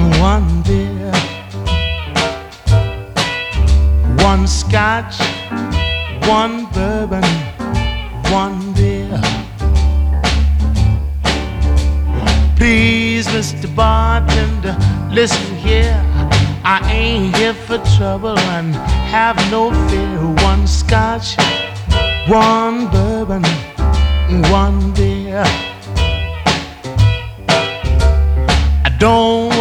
one beer, one scotch, one bourbon, one beer. Please, Mr. Bartender, listen here. I ain't here for trouble and have no fear. One scotch, one bourbon, one beer. I don't